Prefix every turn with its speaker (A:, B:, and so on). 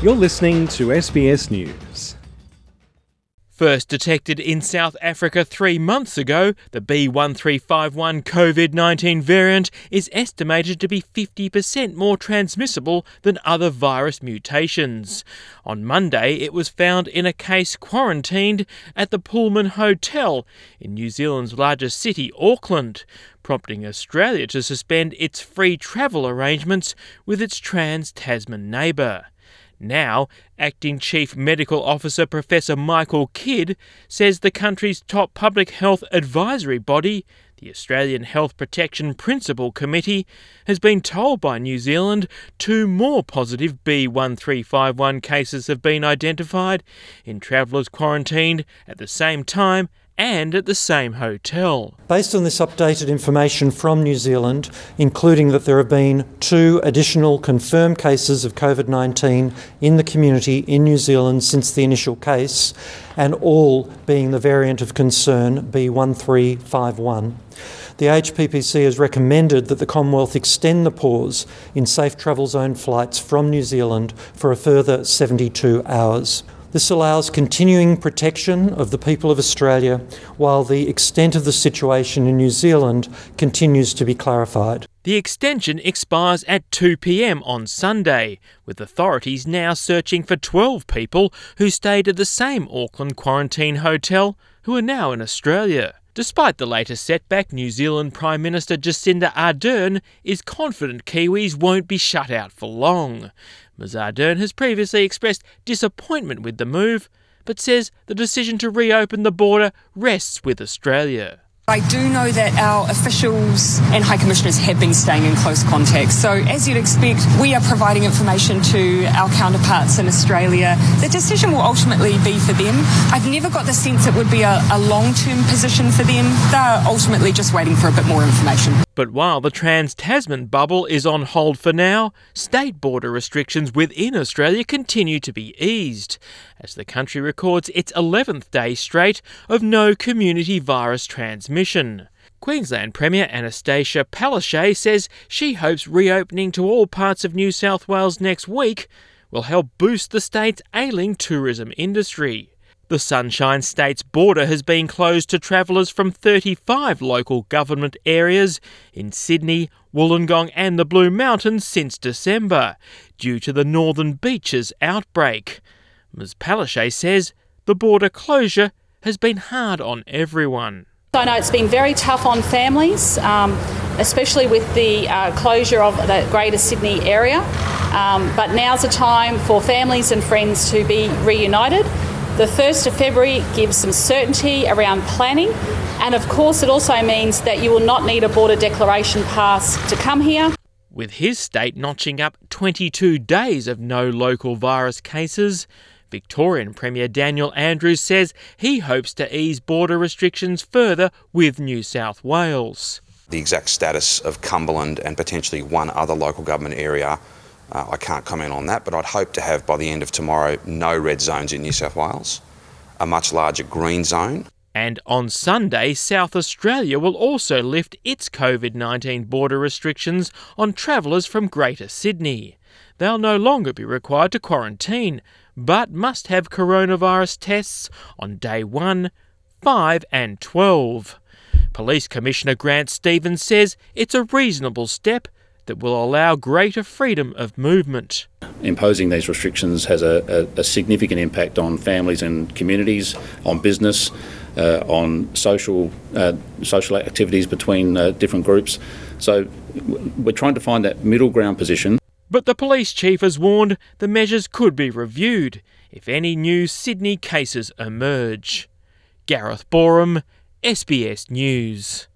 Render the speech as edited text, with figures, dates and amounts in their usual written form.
A: You're listening to SBS News.
B: First detected in South Africa 3 months ago, the B1351 COVID-19 variant is estimated to be 50% more transmissible than other virus mutations. On Monday, it was found in a case quarantined at the Pullman Hotel in New Zealand's largest city, Auckland, prompting Australia to suspend its free travel arrangements with its trans-Tasman neighbour. Now, Acting Chief Medical Officer Professor Michael Kidd says the country's top public health advisory body, the Australian Health Protection Principal Committee, has been told by New Zealand 2 more positive B1351 cases have been identified in travellers quarantined at the same time and at the same hotel.
C: Based on this updated information from New Zealand, including that there have been 2 additional confirmed cases of COVID-19 in the community in New Zealand since the initial case, and all being the variant of concern B1351, the HPPC has recommended that the Commonwealth extend the pause in safe travel zone flights from New Zealand for a further 72 hours. This allows continuing protection of the people of Australia while the extent of the situation in New Zealand continues to be clarified.
B: The extension expires at 2 p.m. on Sunday, with authorities now searching for 12 people who stayed at the same Auckland quarantine hotel who are now in Australia. Despite the latest setback, New Zealand Prime Minister Jacinda Ardern is confident Kiwis won't be shut out for long. Ms Ardern has previously expressed disappointment with the move, but says the decision to reopen the border rests with Australia.
D: I do know that our officials and High Commissioners have been staying in close contact. So as you'd expect, we are providing information to our counterparts in Australia. The decision will ultimately be for them. I've never got the sense it would be a long-term position for them. They're ultimately just waiting for a bit more information.
B: But while the trans-Tasman bubble is on hold for now, state border restrictions within Australia continue to be eased, as the country records its 11th day straight of no community virus transmission. Queensland Premier Anastasia Palaszczuk says she hopes reopening to all parts of New South Wales next week will help boost the state's ailing tourism industry. The Sunshine State's border has been closed to travellers from 35 local government areas in Sydney, Wollongong and the Blue Mountains since December, due to the Northern Beaches outbreak. Ms Palaszczuk says the border closure has been hard on everyone.
E: I know it's been very tough on families, especially with the closure of the Greater Sydney area, but now's the time for families and friends to be reunited. The 1st of February gives some certainty around planning, and of course it also means that you will not need a border declaration pass to come here.
B: With his state notching up 22 days of no local virus cases, Victorian Premier Daniel Andrews says he hopes to ease border restrictions further with New South Wales.
F: The exact status of Cumberland and potentially one other local government area, I can't comment on that, but I'd hope to have by the end of tomorrow no red zones in New South Wales, a much larger green zone.
B: And on Sunday, South Australia will also lift its COVID-19 border restrictions on travellers from Greater Sydney. They'll no longer be required to quarantine, but must have coronavirus tests on day 1, 5 and 12. Police Commissioner Grant Stevens says it's a reasonable step that will allow greater freedom of movement.
G: Imposing these restrictions has a significant impact on families and communities, on business, on social activities between different groups. So we're trying to find that middle ground position.
B: But the police chief has warned the measures could be reviewed if any new Sydney cases emerge. Gareth Boreham, SBS News.